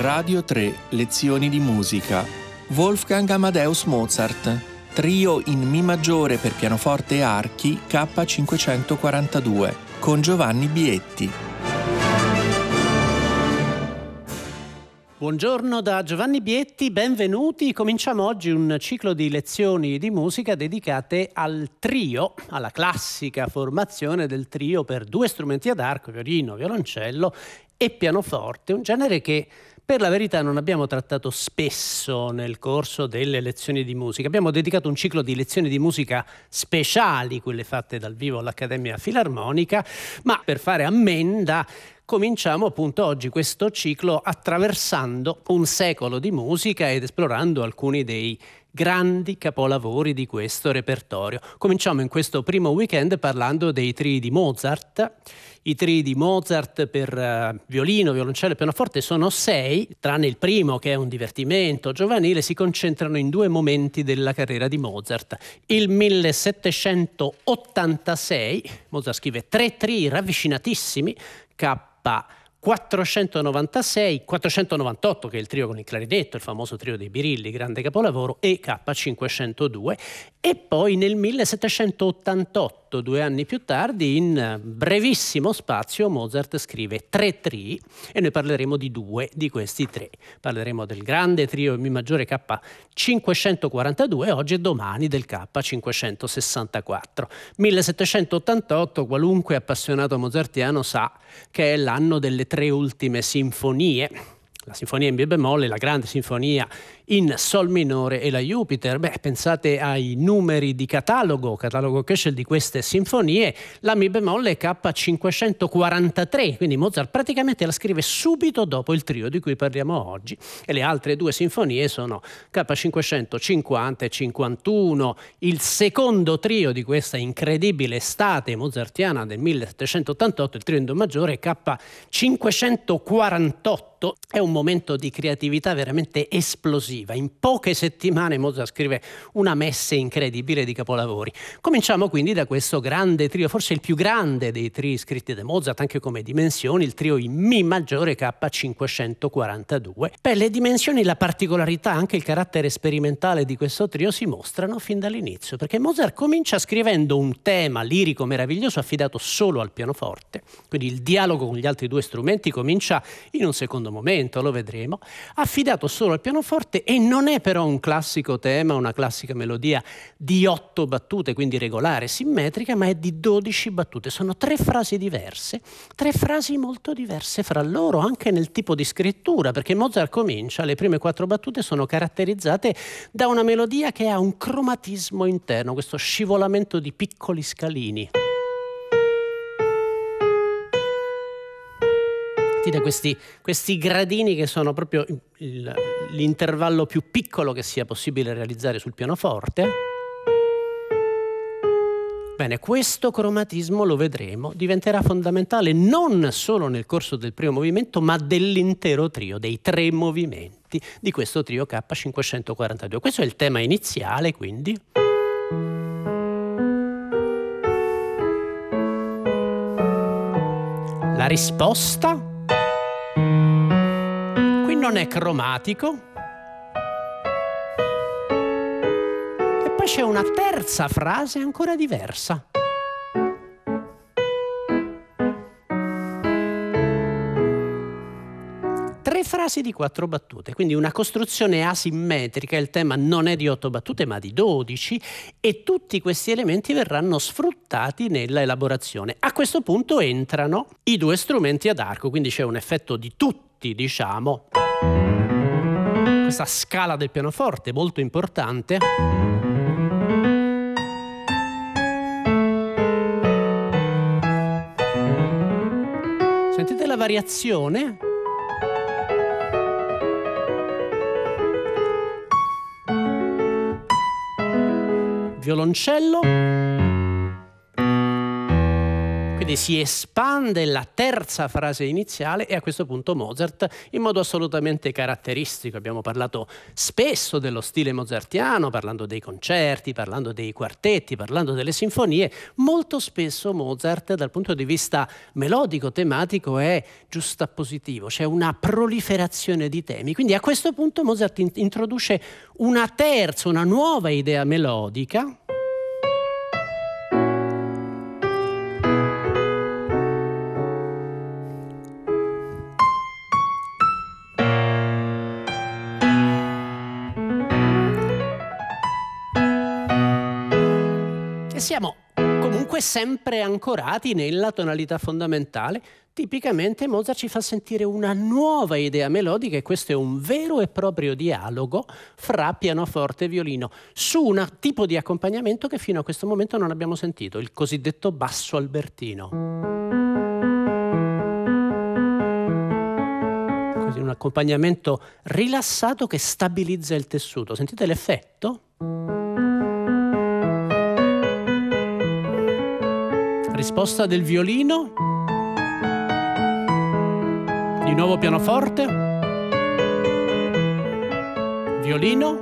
Radio 3 Lezioni di musica. Wolfgang Amadeus Mozart. Trio in Mi maggiore per pianoforte e archi K542 con Giovanni Bietti. Buongiorno da Giovanni Bietti, benvenuti. Cominciamo oggi un ciclo di lezioni di musica dedicate al trio, alla classica formazione del trio per due strumenti ad arco, violino, violoncello e pianoforte, un genere che per la verità non abbiamo trattato spesso nel corso delle lezioni di musica. Abbiamo dedicato un ciclo di lezioni di musica speciali, quelle fatte dal vivo all'Accademia Filarmonica, ma per fare ammenda cominciamo appunto oggi questo ciclo attraversando un secolo di musica ed esplorando alcuni dei grandi capolavori di questo repertorio. Cominciamo in questo primo weekend parlando dei trii di Mozart. I trii di Mozart per violino, violoncello e pianoforte sono 6, tranne il primo che è un divertimento giovanile, si concentrano in due momenti della carriera di Mozart. Il 1786, Mozart scrive 3 trii ravvicinatissimi, K496, 498 che è il trio con il clarinetto, il famoso trio dei Birilli, grande capolavoro, e K502, e poi nel 1788, 2 anni più tardi, in brevissimo spazio Mozart scrive 3 trii e noi parleremo di 2 di questi 3. Parleremo del grande trio in Mi maggiore K542 oggi e domani del K564. 1788, qualunque appassionato mozartiano sa che è l'anno delle 3 ultime sinfonie. La sinfonia in Mi bemolle, la grande sinfonia in Sol minore e la Jupiter. Pensate ai numeri di catalogo Köchel di queste sinfonie. La Mi bemolle è K543, quindi Mozart praticamente la scrive subito dopo il trio di cui parliamo oggi. E le altre 2 sinfonie sono K550 e 51, il secondo trio di questa incredibile estate mozartiana del 1788, il trio in Do maggiore K548. È un momento di creatività veramente esplosiva. In poche settimane Mozart scrive una messe incredibile di capolavori. Cominciamo quindi da questo grande trio, forse il più grande dei trii scritti da Mozart, anche come dimensioni, il trio in Mi maggiore K542. Per le dimensioni, la particolarità, anche il carattere sperimentale di questo trio si mostrano fin dall'inizio, perché Mozart comincia scrivendo un tema lirico meraviglioso affidato solo al pianoforte, quindi il dialogo con gli altri 2 strumenti comincia in un secondo momento, lo vedremo, affidato solo al pianoforte, e non è però un classico tema, una classica melodia di 8 battute, quindi regolare, simmetrica, ma è di 12 battute. Sono 3 frasi diverse, 3 frasi molto diverse fra loro, anche nel tipo di scrittura, perché Mozart comincia, le prime 4 battute sono caratterizzate da una melodia che ha un cromatismo interno, questo scivolamento di piccoli scalini. Da questi gradini che sono proprio l'intervallo più piccolo che sia possibile realizzare sul pianoforte. Bene, questo cromatismo, lo vedremo, diventerà fondamentale non solo nel corso del primo movimento, ma dell'intero trio, dei 3 movimenti di questo trio K542. Questo è il tema iniziale, quindi. La risposta non è cromatico, e poi c'è una terza frase ancora diversa. Tre frasi di 4 battute, quindi una costruzione asimmetrica. Il tema non è di 8 battute ma di 12, e tutti questi elementi verranno sfruttati nella elaborazione. A questo punto entrano i 2 strumenti ad arco, quindi c'è un effetto di tutti, diciamo. Questa scala del pianoforte molto importante. Sentite la variazione? Violoncello. Quindi Vedi, si espande la terza frase iniziale e a questo punto Mozart, in modo assolutamente caratteristico, abbiamo parlato spesso dello stile mozartiano, parlando dei concerti, parlando dei quartetti, parlando delle sinfonie, molto spesso Mozart dal punto di vista melodico, tematico è giustappositivo, c'è una proliferazione di temi. Quindi a questo punto Mozart introduce una nuova idea melodica, e siamo comunque sempre ancorati nella tonalità fondamentale. Tipicamente Mozart ci fa sentire una nuova idea melodica e questo è un vero e proprio dialogo fra pianoforte e violino su un tipo di accompagnamento che fino a questo momento non abbiamo sentito, il cosiddetto basso albertino. Così un accompagnamento rilassato che stabilizza il tessuto. Sentite l'effetto? Risposta del violino, di nuovo pianoforte, violino.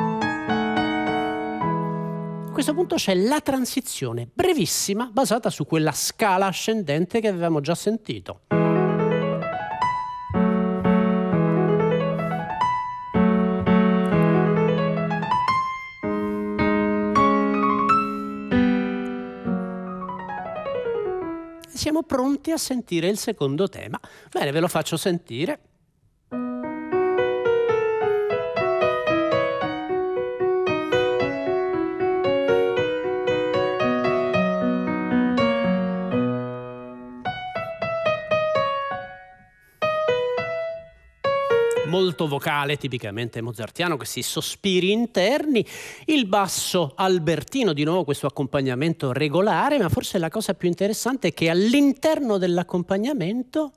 A questo punto c'è la transizione brevissima basata su quella scala ascendente che avevamo già sentito. Siamo pronti a sentire il secondo tema. Bene, ve lo faccio sentire. Molto vocale, tipicamente mozartiano, questi sospiri interni, il basso albertino, di nuovo questo accompagnamento regolare, ma forse la cosa più interessante è che all'interno dell'accompagnamento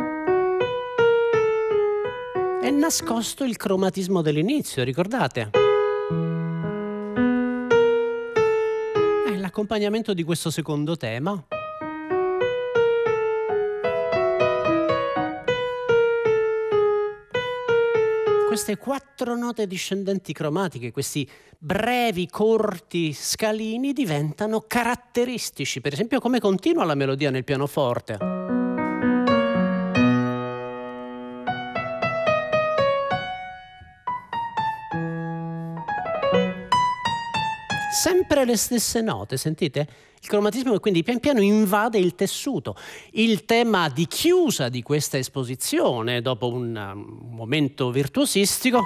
è nascosto il cromatismo dell'inizio, ricordate? È l'accompagnamento di questo secondo tema. Queste 4 note discendenti cromatiche, questi brevi, corti scalini diventano caratteristici. Per esempio, come continua la melodia nel pianoforte. Sempre le stesse note, sentite? Il cromatismo quindi pian piano invade il tessuto. Il tema di chiusa di questa esposizione, dopo un momento virtuosistico,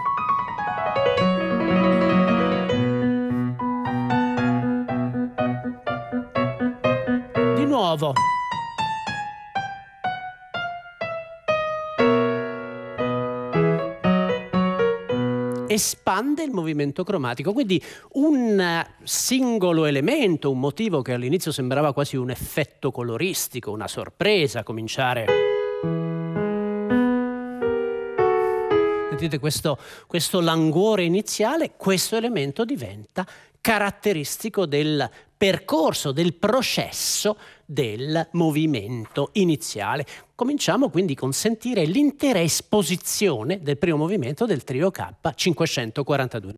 di nuovo. Espande il movimento cromatico, quindi un singolo elemento, un motivo che all'inizio sembrava quasi un effetto coloristico, una sorpresa, cominciare. Sentite questo languore iniziale, questo elemento diventa caratteristico del percorso, del processo del movimento iniziale. Cominciamo quindi con sentire l'intera esposizione del primo movimento del trio K 542.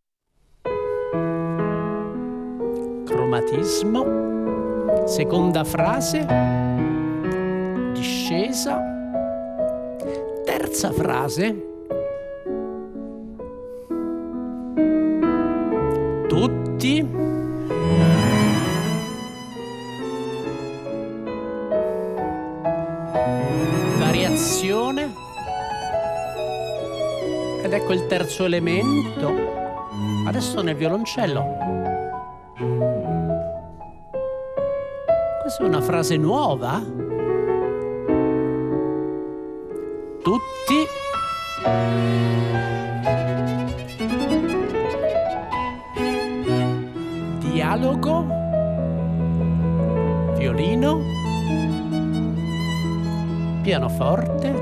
Cromatismo, seconda frase, discesa, terza frase, tutti, variazione, ed ecco il terzo elemento, adesso nel violoncello. Questa è una frase nuova. Tutti, dialogo, violino, pianoforte,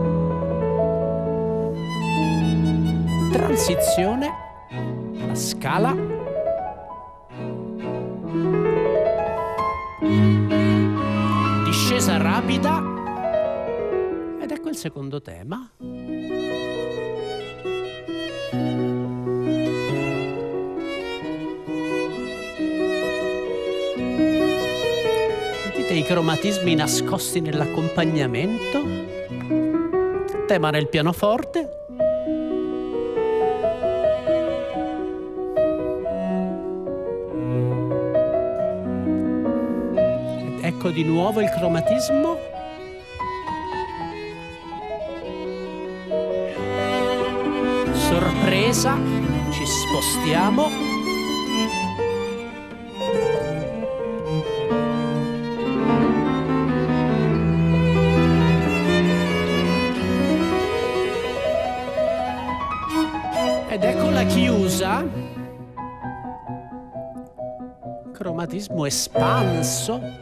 transizione, la scala, discesa ripresa rapida ed ecco il secondo tema. Sentite i cromatismi nascosti nell'accompagnamento, tema nel pianoforte. Ecco di nuovo il cromatismo. Sorpresa, ci spostiamo. Ed ecco la chiusa. Cromatismo espanso.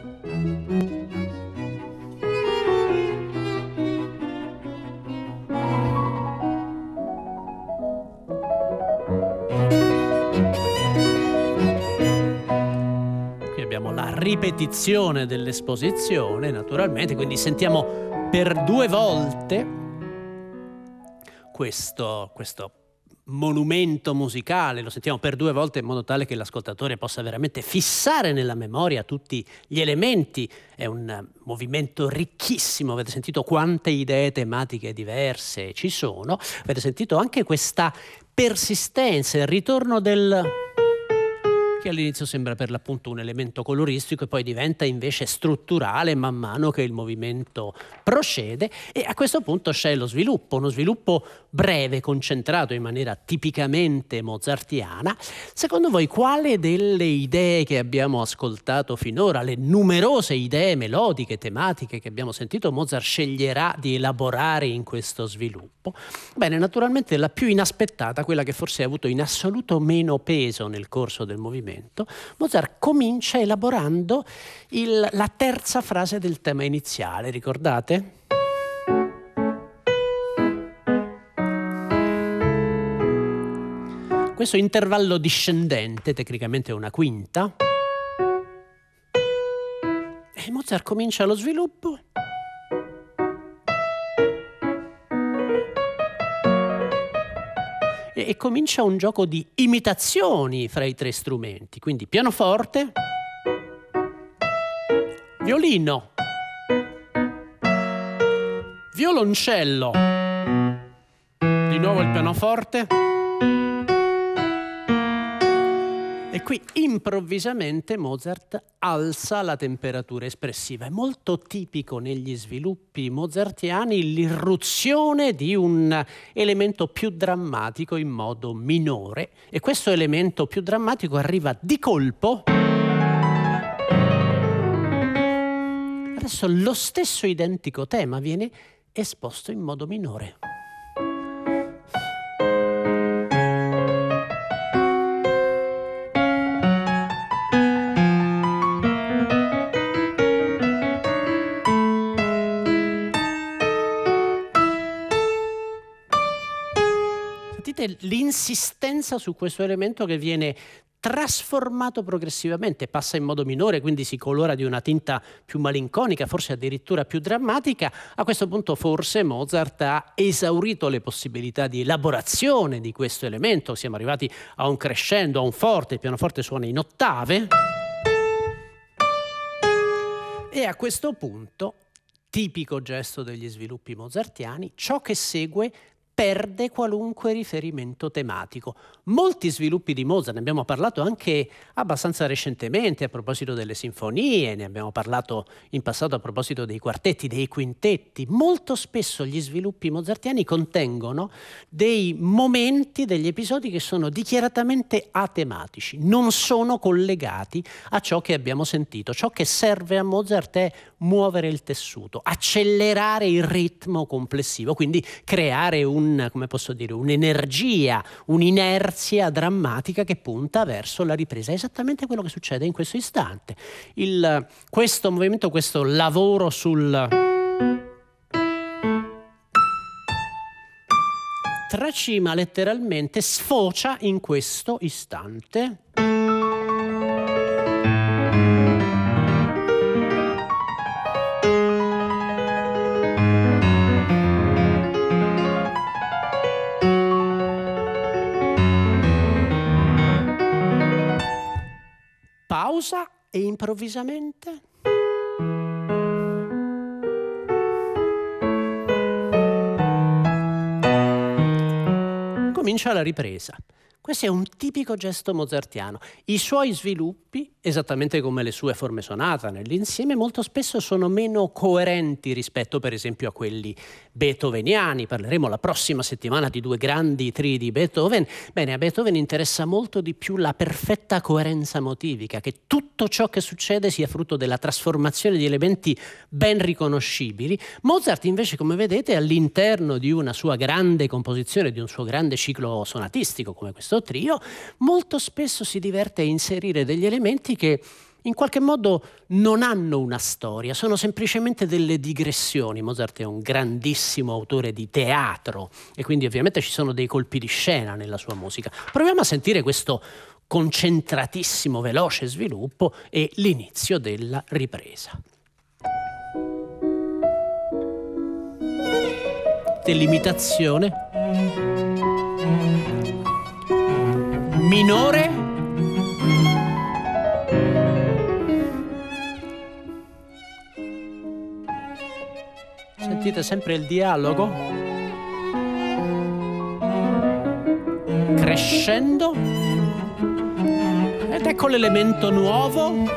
Ripetizione dell'esposizione, naturalmente, quindi sentiamo per 2 volte questo monumento musicale, lo sentiamo per 2 volte in modo tale che l'ascoltatore possa veramente fissare nella memoria tutti gli elementi. È un movimento ricchissimo, avete sentito quante idee tematiche diverse ci sono, avete sentito anche questa persistenza, il ritorno che all'inizio sembra per l'appunto un elemento coloristico e poi diventa invece strutturale man mano che il movimento procede, e a questo punto c'è lo sviluppo, uno sviluppo breve, concentrato in maniera tipicamente mozartiana. Secondo voi quale delle idee che abbiamo ascoltato finora, le numerose idee melodiche, tematiche che abbiamo sentito, Mozart sceglierà di elaborare in questo sviluppo? Bene, naturalmente la più inaspettata, quella che forse ha avuto in assoluto meno peso nel corso del movimento. Mozart comincia elaborando la terza frase del tema iniziale, ricordate? Questo intervallo discendente, tecnicamente è una quinta, e Mozart comincia lo sviluppo. E comincia un gioco di imitazioni fra i 3 strumenti, quindi pianoforte, violino, violoncello, di nuovo il pianoforte, e qui improvvisamente Mozart alza la temperatura espressiva. È molto tipico negli sviluppi mozartiani l'irruzione di un elemento più drammatico in modo minore, e questo elemento più drammatico arriva di colpo. Adesso lo stesso identico tema viene esposto in modo minore. L'insistenza su questo elemento che viene trasformato progressivamente, passa in modo minore, quindi si colora di una tinta più malinconica, forse addirittura più drammatica. A questo punto forse Mozart ha esaurito le possibilità di elaborazione di questo elemento, siamo arrivati a un crescendo, a un forte, il pianoforte suona in ottave, e a questo punto, tipico gesto degli sviluppi mozartiani, ciò che segue perde qualunque riferimento tematico. Molti sviluppi di Mozart, ne abbiamo parlato anche abbastanza recentemente a proposito delle sinfonie, ne abbiamo parlato in passato a proposito dei quartetti, dei quintetti. Molto spesso gli sviluppi mozartiani contengono dei momenti, degli episodi che sono dichiaratamente atematici, non sono collegati a ciò che abbiamo sentito. Ciò che serve a Mozart è muovere il tessuto, accelerare il ritmo complessivo, quindi creare un'energia, un'inerzia drammatica che punta verso la ripresa. È esattamente quello che succede in questo istante. Questo movimento, questo lavoro sul tracima letteralmente sfocia in questo istante. pausa e improvvisamente comincia la ripresa. Questo è un tipico gesto mozartiano. I suoi sviluppi, esattamente come le sue forme sonata nell'insieme, molto spesso sono meno coerenti rispetto per esempio a quelli beethoveniani. Parleremo la prossima settimana di 2 grandi trii di Beethoven. Bene, a Beethoven interessa molto di più la perfetta coerenza motivica, che tutto ciò che succede sia frutto della trasformazione di elementi ben riconoscibili. Mozart invece, come vedete, all'interno di una sua grande composizione, di un suo grande ciclo sonatistico come questo trio, molto spesso si diverte a inserire degli elementi che in qualche modo non hanno una storia, sono semplicemente delle digressioni. Mozart è un grandissimo autore di teatro e quindi ovviamente ci sono dei colpi di scena nella sua musica. Proviamo a sentire questo concentratissimo, veloce sviluppo e l'inizio della ripresa. Delimitazione minore, sentite sempre il dialogo, crescendo, ed ecco l'elemento nuovo.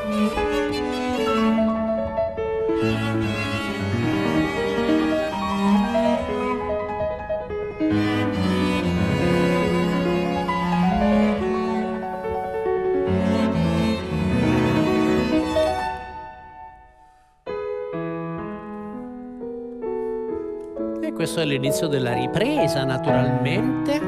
Questo è l'inizio della ripresa, naturalmente.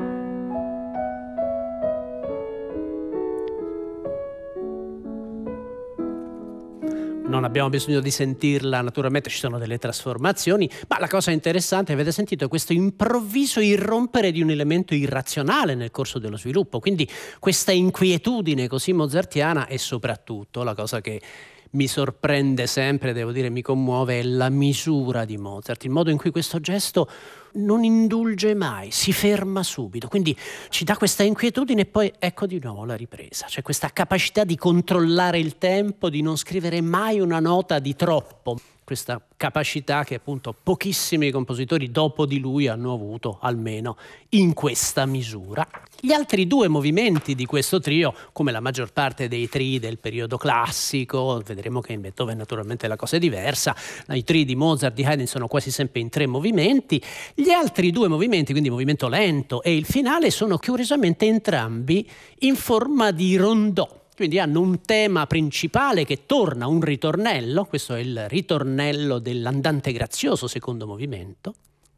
Non abbiamo bisogno di sentirla, naturalmente ci sono delle trasformazioni, ma la cosa interessante, avete sentito, è questo improvviso irrompere di un elemento irrazionale nel corso dello sviluppo, quindi questa inquietudine così mozartiana, e soprattutto la cosa che mi sorprende sempre, devo dire, mi commuove, è la misura di Mozart, il modo in cui questo gesto non indulge mai, si ferma subito, quindi ci dà questa inquietudine e poi ecco di nuovo la ripresa. C'è questa capacità di controllare il tempo, di non scrivere mai una nota di troppo, questa capacità che appunto pochissimi compositori dopo di lui hanno avuto, almeno in questa misura. Gli altri 2 movimenti di questo trio, come la maggior parte dei trii del periodo classico, vedremo che in Beethoven naturalmente la cosa è diversa, i trii di Mozart, di Haydn sono quasi sempre in 3 movimenti. Gli altri 2 movimenti, quindi il movimento lento e il finale, sono curiosamente entrambi in forma di rondò. Quindi hanno un tema principale che torna, un ritornello, questo è il ritornello dell'Andante grazioso, secondo movimento.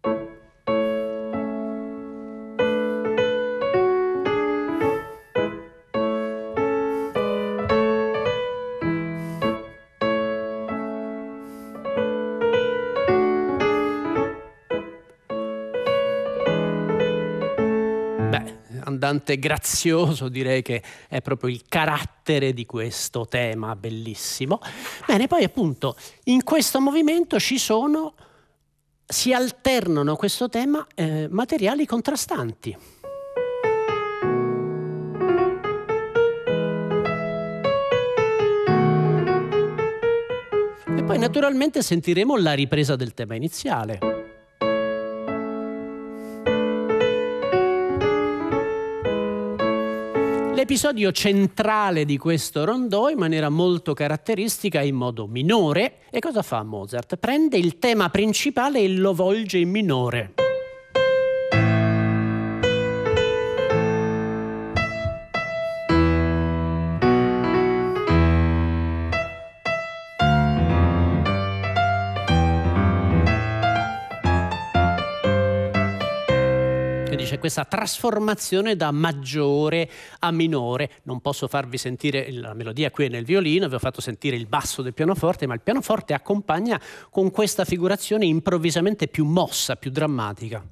Andante grazioso, direi che è proprio il carattere di questo tema bellissimo. Bene, poi appunto in questo movimento si alternano a questo tema materiali contrastanti. E poi naturalmente sentiremo la ripresa del tema iniziale. L'episodio centrale di questo rondò, in maniera molto caratteristica, in modo minore. E cosa fa Mozart? Prende il tema principale e lo volge in minore. C'è questa trasformazione da maggiore a minore. Non posso farvi sentire la melodia qui nel violino, vi ho fatto sentire il basso del pianoforte, ma il pianoforte accompagna con questa figurazione improvvisamente più mossa, più drammatica.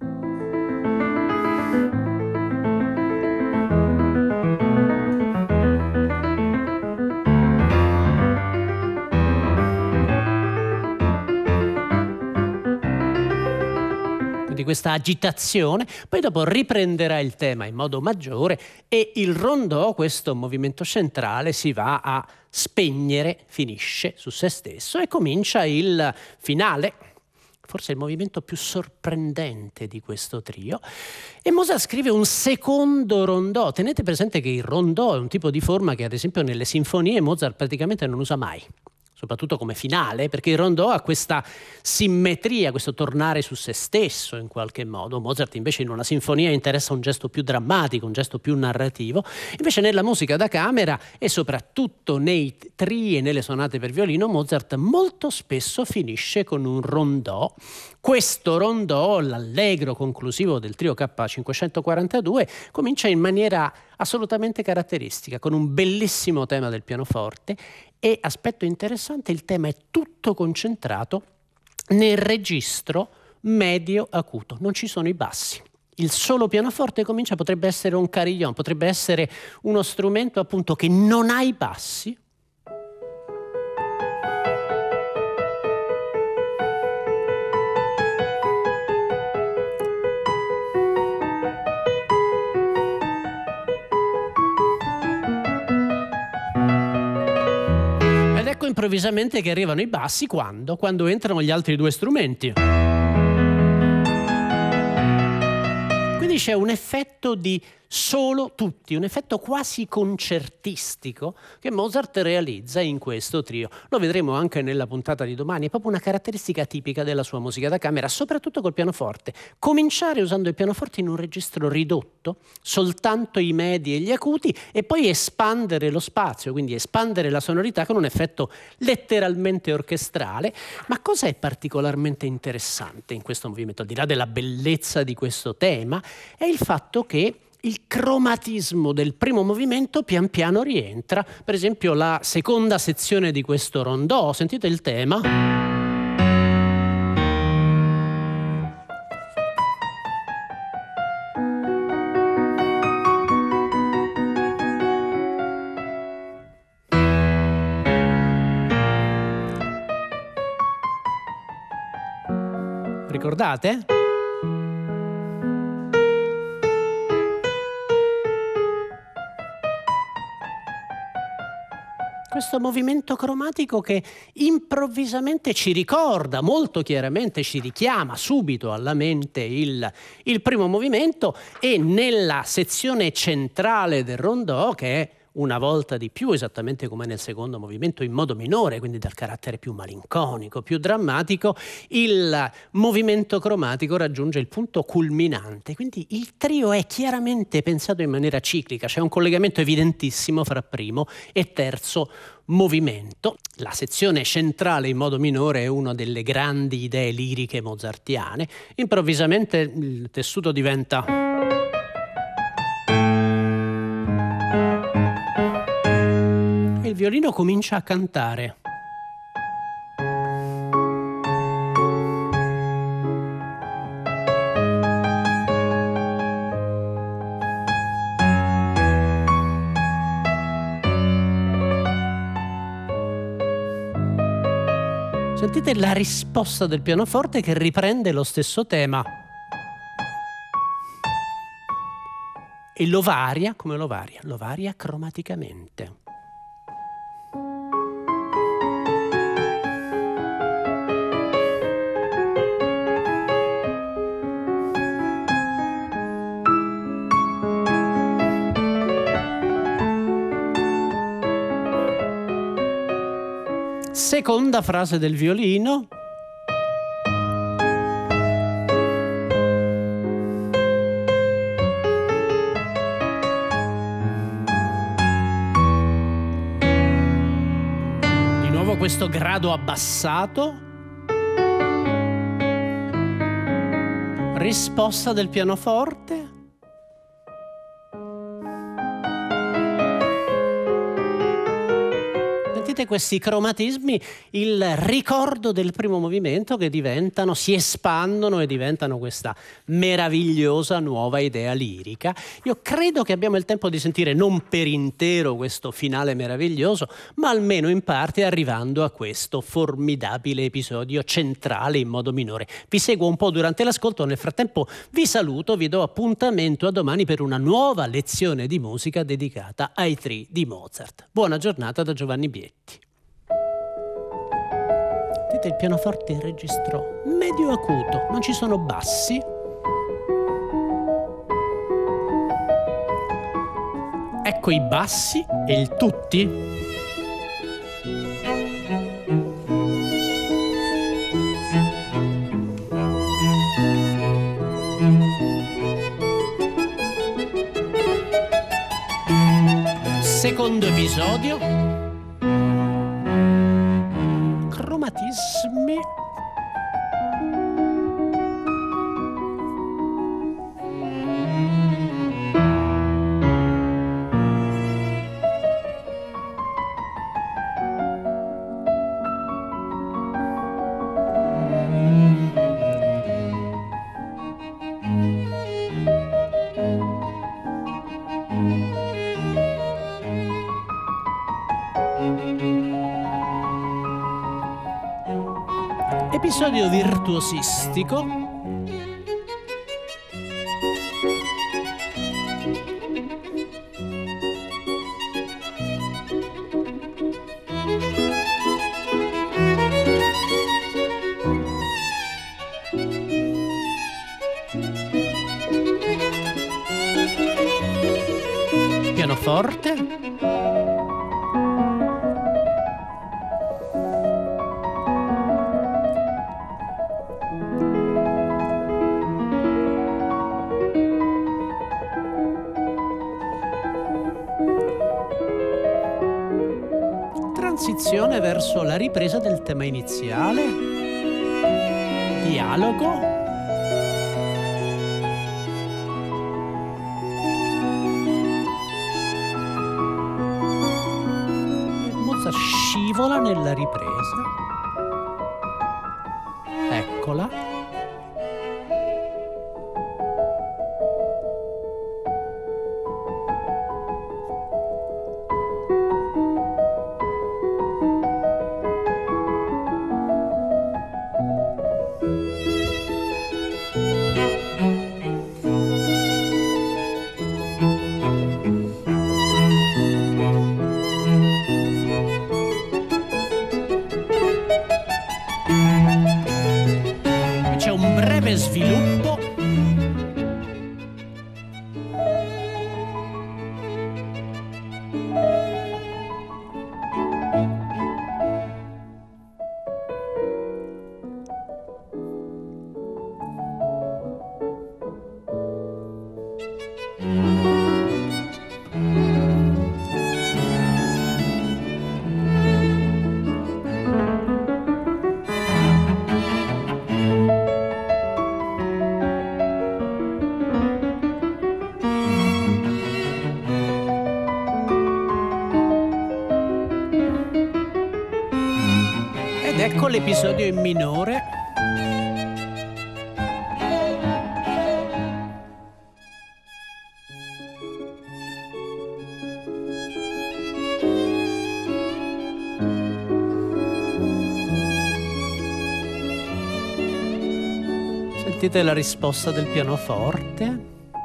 di questa agitazione, poi dopo riprenderà il tema in modo maggiore e il rondò, questo movimento centrale, si va a spegnere, finisce su se stesso e comincia il finale, forse il movimento più sorprendente di questo trio, e Mozart scrive un secondo rondò. Tenete presente che il rondò è un tipo di forma che ad esempio nelle sinfonie Mozart praticamente non usa mai, soprattutto come finale, perché il rondò ha questa simmetria, questo tornare su se stesso in qualche modo. Mozart invece in una sinfonia interessa un gesto più drammatico, un gesto più narrativo. Invece nella musica da camera e soprattutto nei trii e nelle sonate per violino, Mozart molto spesso finisce con un rondò. Questo rondò, l'allegro conclusivo del trio K542, comincia in maniera assolutamente caratteristica, con un bellissimo tema del pianoforte. E, aspetto interessante, il tema è tutto concentrato nel registro medio acuto, non ci sono i bassi. Il solo pianoforte comincia, potrebbe essere un carillon, potrebbe essere uno strumento appunto che non ha i bassi. Ecco improvvisamente che arrivano i bassi quando entrano gli altri due strumenti. Quindi c'è un effetto di solo tutti, un effetto quasi concertistico che Mozart realizza in questo trio. Lo vedremo anche nella puntata di domani, è proprio una caratteristica tipica della sua musica da camera, soprattutto col pianoforte. Cominciare usando il pianoforte in un registro ridotto, soltanto i medi e gli acuti, e poi espandere lo spazio, quindi espandere la sonorità con un effetto letteralmente orchestrale. Ma cosa è particolarmente interessante in questo movimento, al di là della bellezza di questo tema, è il fatto che il cromatismo del primo movimento pian piano rientra. Per esempio la seconda sezione di questo rondò, sentite il tema? Ricordate? Questo movimento cromatico che improvvisamente ci ricorda molto chiaramente, ci richiama subito alla mente il primo movimento, e nella sezione centrale del rondò, che è una volta di più, esattamente come nel secondo movimento, in modo minore, quindi dal carattere più malinconico, più drammatico, il movimento cromatico raggiunge il punto culminante. Quindi il trio è chiaramente pensato in maniera ciclica, c'è un collegamento evidentissimo fra primo e terzo movimento. La sezione centrale in modo minore è una delle grandi idee liriche mozartiane. Improvvisamente il tessuto diventa il violino comincia a cantare. Sentite la risposta del pianoforte che riprende lo stesso tema e lo varia, come lo varia cromaticamente. Seconda frase del violino. Di nuovo questo grado abbassato. Risposta del pianoforte. tramite questi cromatismi il ricordo del primo movimento che si espandono e diventano questa meravigliosa nuova idea lirica. Io credo che abbiamo il tempo di sentire non per intero questo finale meraviglioso, ma almeno in parte arrivando a questo formidabile episodio centrale in modo minore. Vi seguo un po' durante l'ascolto, nel frattempo vi saluto, vi do appuntamento a domani per una nuova lezione di musica dedicata ai Three di Mozart. Buona giornata da Giovanni Bietti. Vedete, il pianoforte in registro medio acuto, non ci sono bassi. Ecco i bassi e il tutti. Secondo episodio, cromatismi. Episodio virtuosistico. Pianoforte. Transizione verso la ripresa del tema iniziale, dialogo, Mozart scivola nella ripresa, eccola. C'è un breve sviluppo. Ed ecco l'episodio in minore. Sentite la risposta del pianoforte.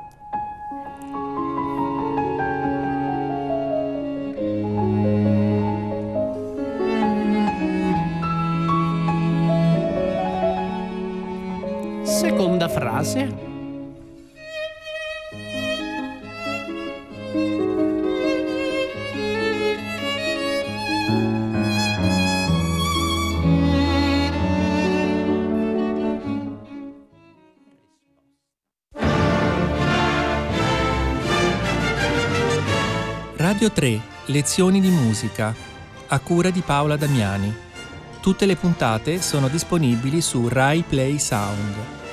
Seconda frase. Radio 3, lezioni di musica, a cura di Paola Damiani. Tutte le puntate sono disponibili su Rai Play Sound.